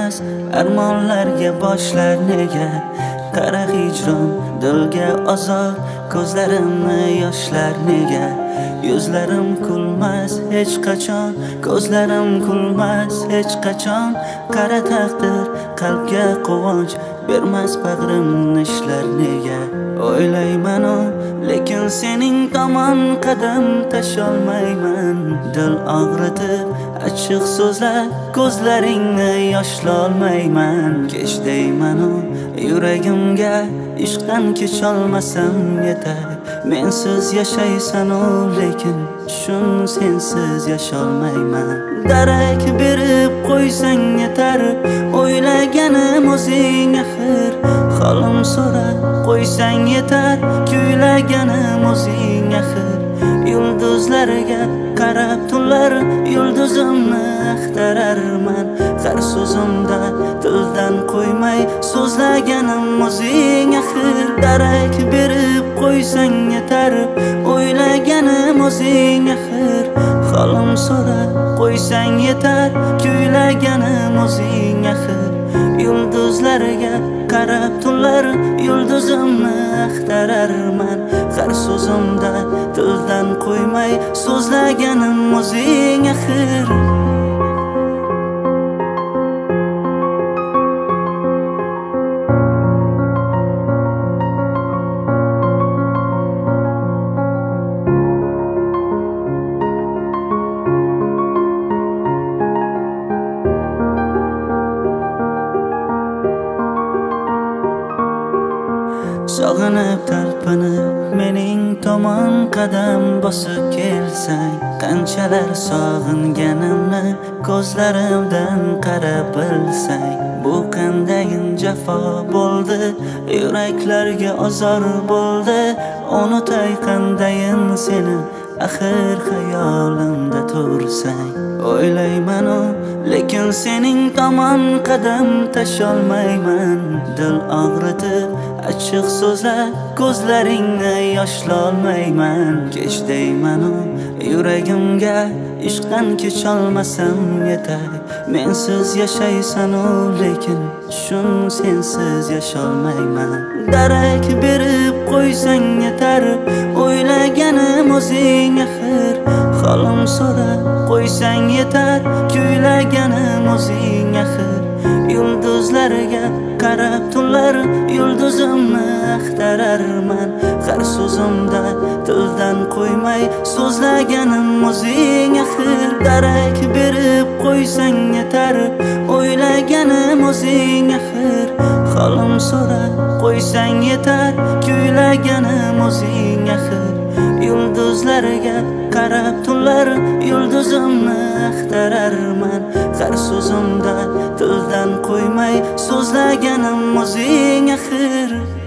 emas armonlarga boshlar nega qara hijron dilga azor ko'zlarimni yoshlar nega yuzlarim kulmas hech qachon ko'zlarim kulmas hech qachon qara taqdir qalbga quvonch bermas bag'rimni ishlar nega o'ylayman lekin sening tomon qadam tasholmayman dil og'ritib achchiq so'zlar ko'zlaringni yoshlolmayman kech deyman yuragimga ishqdan kecholmasam yetar mensiz yashaysan lekin shun sensiz yasholmayman darak berib qo'ysang yetar o'ylaganim o'zing axir holim so'rab qo'ysang yetar kuylaganim o'zing axir yulduzlarga qarab tunlar yulduzimni axtararman har so'zimda tildan qo'ymay so'zlaganim o'zing axir darak berib qo'ysang yetar o'ylaganim o'zing axir holim so'rab qo'ysang yetar kuylaganim o'zing axir yulduzlarga qarab tunlar yulduzimni axtararman har so'zimda tildan qo'ymay so'zlaganim o'zing axir sog'inib talpinib mening tomon qadam bosib kelsang qanchalar sog'inganimni ko'zlarimdan qarab bilsang bu qandayin jafo bo'ldi yuraklarga ozor bo'ldi unutay qandayin seni axir xayolimda tursang o'ylayman lekin sening tomon qadam tasholmayman dil og'ritib achchiq so'zlar ko'zlaringni yoshlolmayman kech deyman yuragimga ishqdan kecholmasam yetar mensiz yashaysan lekin shun sensiz yasholmayman darak berib qo'ysang yetar o'ylaganim o'zing axir holim so'rab qo'ysang yetar kuylaganim o'zing axir yulduzlarga qarab tunlar yulduzimni axtararman har so'zimda tildan qo'ymay so'zlaganim o'zing axir darak berib qo'ysang yetar o'ylaganim o'zing axir holim so'rab qo'ysang yetar kuylaganim o'zing axir yulduzlarga qarab tunlar yulduzimni axtararman har so'zimda tildan qo'ymay so'zlaganim o'zing axir